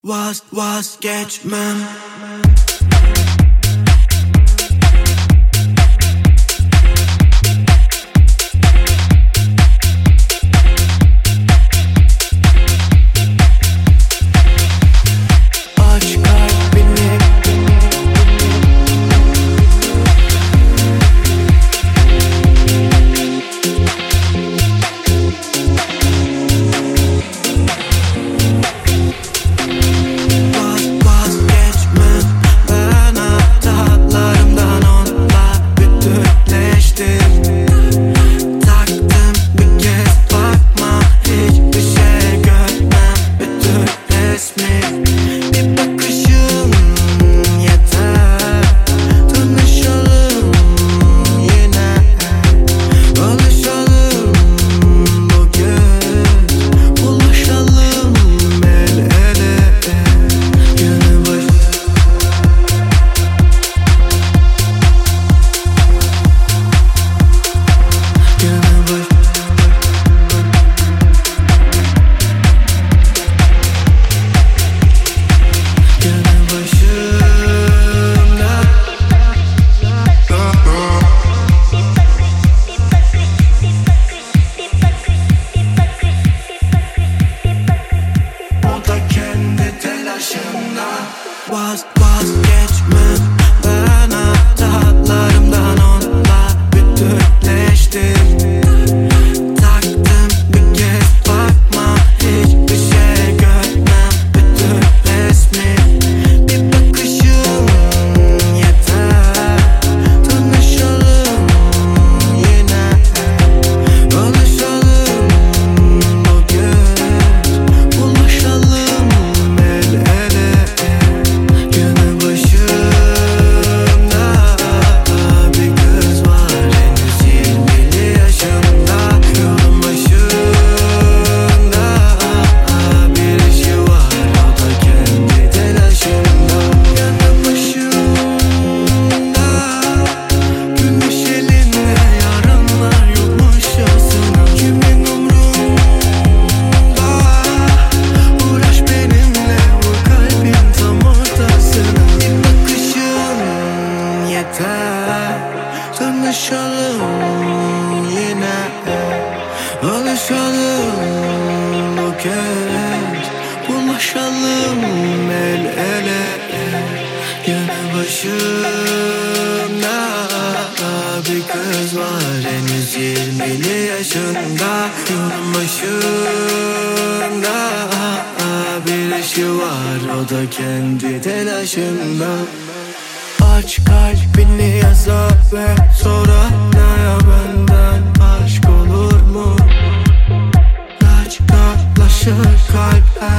Vazgeçmem. Vazgeçmem. Ben hatalarımdan onunla bütünleştim. Taktım bir kez bakma, hiçbir şey görmem. Bütün resmi bir bakışım yeter. Tanışalım yine, alışalım bugün, buluşalım el ele. Yanı başımda bir kız var, henüz 20'li yaşında. Yolun başında bir işi var, o da kendi telaşında. Yanı başımda gülmüş elinle, yarınlar yokmuşçasına. Kimin umrunda, uğraş benimle, vur kalbin tam ortasına. Bir bakışın yeter, tanışalım yine, alışalım bu kez, buluşalım el ele. Yanı başımda bir kız var, henüz 20'li yaşında. Yolun başında bir işi var, o da kendi telaşında. Aç kalbini yaza ve sonra ya benden aşk olur mu? Laçkalaşır kalp